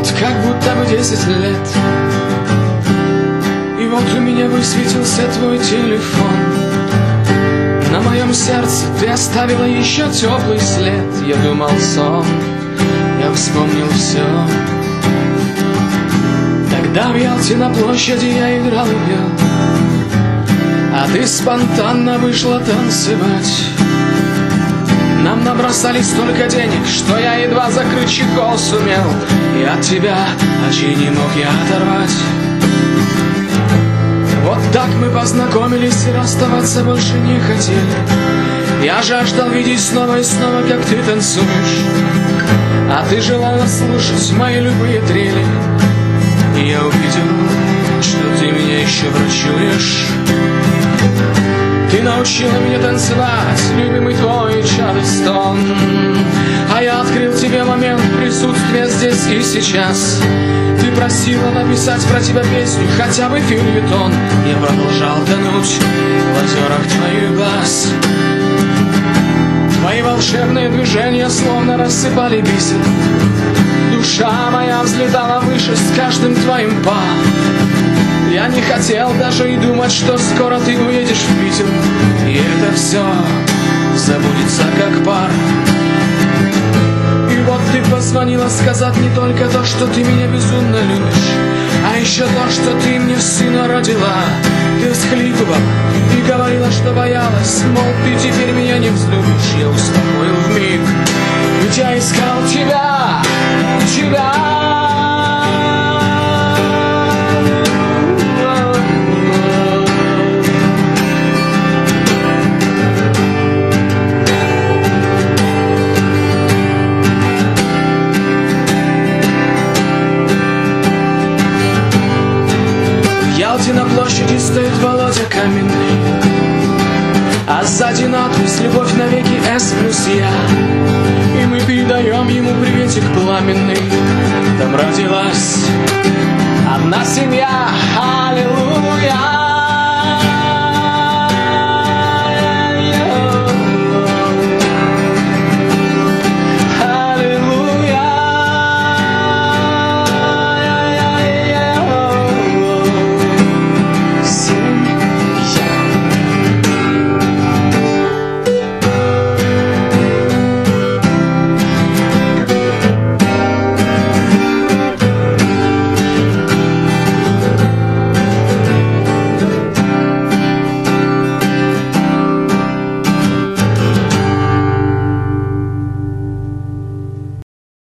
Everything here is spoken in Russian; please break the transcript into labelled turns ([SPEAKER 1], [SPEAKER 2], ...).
[SPEAKER 1] вот как будто бы 10 лет. И вот у меня высветился твой телефон. На моем сердце ты оставила еще теплый след. Я думал сон, я вспомнил все. Тогда в Ялте на площади я играл и пел, а ты спонтанно вышла танцевать. Нам набросали столько денег, что я едва закрыть чехол сумел, и от тебя очей не мог я оторвать. Вот так мы познакомились и расставаться больше не хотели. Я жаждал видеть снова и снова, как ты танцуешь, а ты желала слушать мои любые трели. И я увидел, что ты меня еще врачуешь. Ты научила меня танцевать, любимый твой Чарльстон, а я открыл тебе момент присутствия здесь и сейчас. Ты просила написать про тебя песню, хотя бы фельетон. Я продолжал тонуть в озерах твоих глаз. Твои волшебные движения словно рассыпали бисер. Душа моя взлетала выше с каждым твоим па. Я не хотел даже и думать, что скоро ты уедешь в Питер, и это все забудется как пар. И вот ты позвонила сказать не только то, что ты меня безумно любишь, а еще то, что ты мне сына родила. Ты всхлипывала и говорила, что боялась, мол, ты теперь меня не взлюбишь. Я успокоил вмиг, ведь я искал тебя, тебя. На площади стоит Володя Каменный, а сзади надпись «Любовь навеки С плюс я». И мы передаем ему приветик пламенный. Там родилась одна семья, аллилуйя.